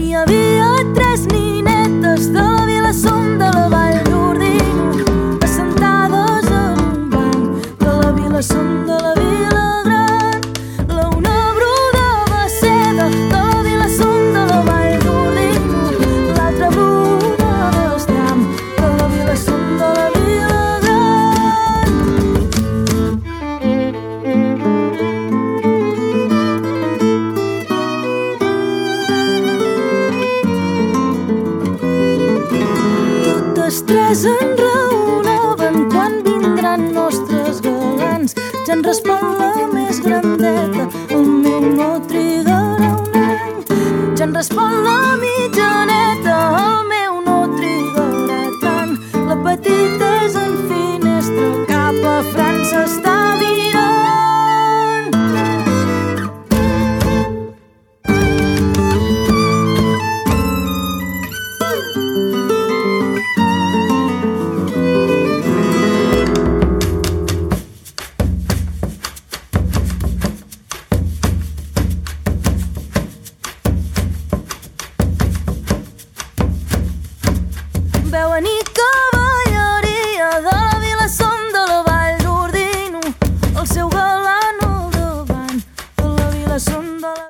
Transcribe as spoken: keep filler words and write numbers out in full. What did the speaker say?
Hi havia tres ninetes de la vila, som de la Vall d'Ordino, assentades en un banc de la vila, som de la Vila Gran. La una brodava seda de la vila, som de la Vall d'Ordino, l'altra brodava estram de la vila, som de la Vila Gran. Totes tres enraonaven quan vindran nostres galants. Ja en respon la més grandeta, el meu no trigarà un any. Ja en respon la mitja